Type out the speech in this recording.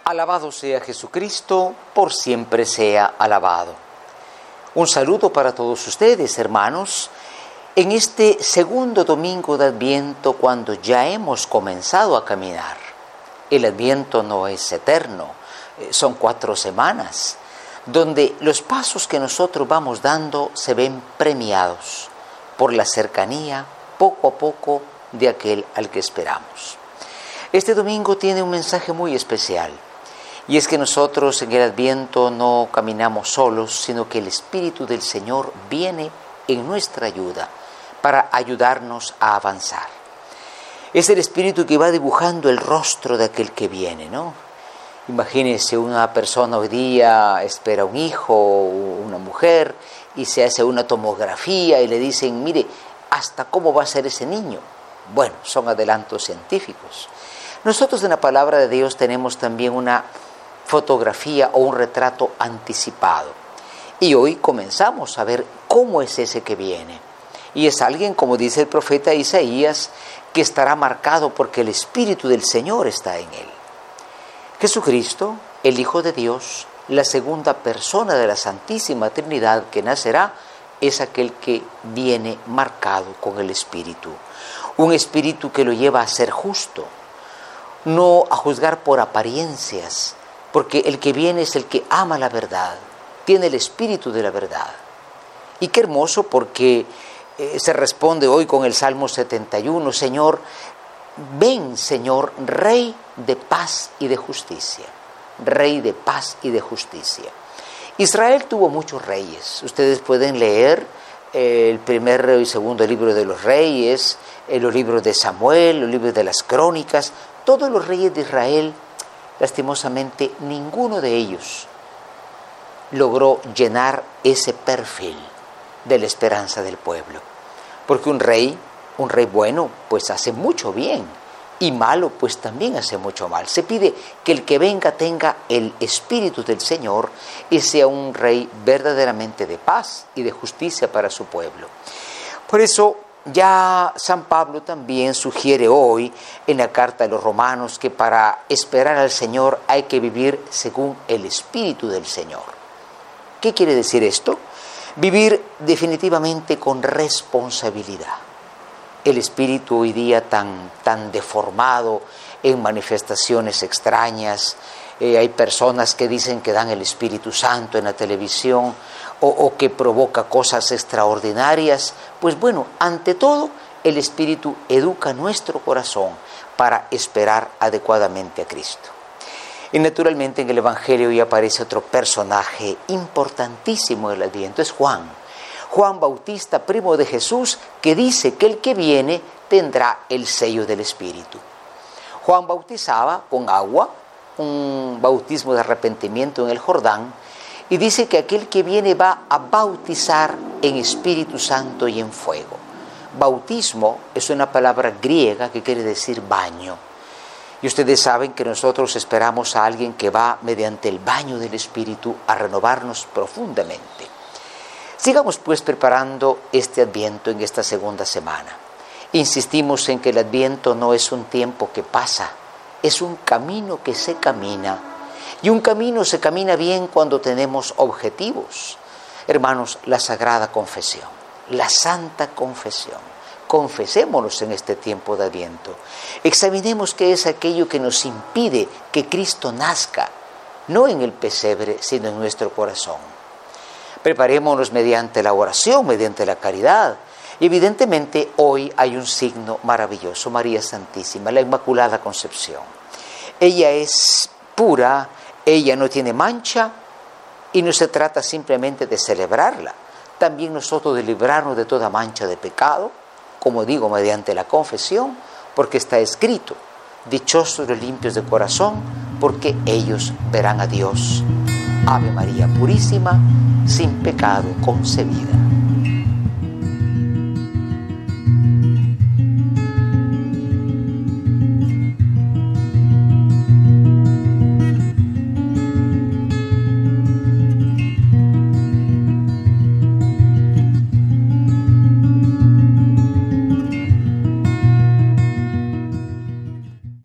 Alabado sea Jesucristo, por siempre sea alabado. Un saludo para todos ustedes, hermanos, en este segundo domingo de Adviento, cuando ya hemos comenzado a caminar. El Adviento no es eterno, son 4 semanas, donde los pasos que nosotros vamos dando se ven premiados por la cercanía, poco a poco, de aquel al que esperamos. Este domingo tiene un mensaje muy especial. Y es que nosotros en el Adviento no caminamos solos, sino que el Espíritu del Señor viene en nuestra ayuda para ayudarnos a avanzar. Es el Espíritu que va dibujando el rostro de aquel que viene, ¿no? Imagínense, una persona hoy día espera un hijo o una mujer y se hace una tomografía y le dicen, mire, ¿hasta cómo va a ser ese niño? Bueno, son adelantos científicos. Nosotros en la Palabra de Dios tenemos también una fotografía o un retrato anticipado. Y hoy comenzamos a ver cómo es ese que viene. Y es alguien, como dice el profeta Isaías, que estará marcado porque el Espíritu del Señor está en él. Jesucristo, el Hijo de Dios, la segunda persona de la Santísima Trinidad que nacerá, es aquel que viene marcado con el Espíritu. Un Espíritu que lo lleva a ser justo, no a juzgar por apariencias, porque el que viene es el que ama la verdad, tiene el espíritu de la verdad. Y qué hermoso, porque se responde hoy con el Salmo 71, Señor, ven, Señor, Rey de paz y de justicia. Rey de paz y de justicia. Israel tuvo muchos reyes. Ustedes pueden leer el primer y segundo libro de los reyes, los libros de Samuel, los libros de las crónicas. Todos los reyes de Israel, lastimosamente, ninguno de ellos logró llenar ese perfil de la esperanza del pueblo. Porque un rey bueno, pues hace mucho bien, y malo, pues también hace mucho mal. Se pide que el que venga tenga el Espíritu del Señor y sea un rey verdaderamente de paz y de justicia para su pueblo. Por eso, ya San Pablo también sugiere hoy en la carta a los Romanos que para esperar al Señor hay que vivir según el Espíritu del Señor. ¿Qué quiere decir esto? Vivir definitivamente con responsabilidad. El espíritu hoy día tan deformado en manifestaciones extrañas. Hay personas que dicen que dan el Espíritu Santo en la televisión o que provoca cosas extraordinarias. Pues bueno, ante todo, el Espíritu educa nuestro corazón para esperar adecuadamente a Cristo. Y naturalmente en el Evangelio ya aparece otro personaje importantísimo del Adviento, es Juan Bautista, primo de Jesús, que dice que el que viene tendrá el sello del Espíritu. Juan bautizaba con agua, un bautismo de arrepentimiento en el Jordán, y dice que aquel que viene va a bautizar en Espíritu Santo y en fuego. Bautismo es una palabra griega que quiere decir baño. Y ustedes saben que nosotros esperamos a alguien que va mediante el baño del Espíritu a renovarnos profundamente. Sigamos pues preparando este Adviento en esta segunda semana. Insistimos en que el Adviento no es un tiempo que pasa, es un camino que se camina. Y un camino se camina bien cuando tenemos objetivos. Hermanos, la Sagrada Confesión, la Santa Confesión. Confesémonos en este tiempo de Adviento. Examinemos qué es aquello que nos impide que Cristo nazca, no en el pesebre, sino en nuestro corazón. Preparémonos mediante la oración, mediante la caridad. Y evidentemente hoy hay un signo maravilloso, María Santísima, la Inmaculada Concepción. Ella es pura, ella no tiene mancha y no se trata simplemente de celebrarla. También nosotros de librarnos de toda mancha de pecado, como digo, mediante la confesión, porque está escrito, dichosos los limpios de corazón, porque ellos verán a Dios. Ave María Purísima, sin pecado concebida.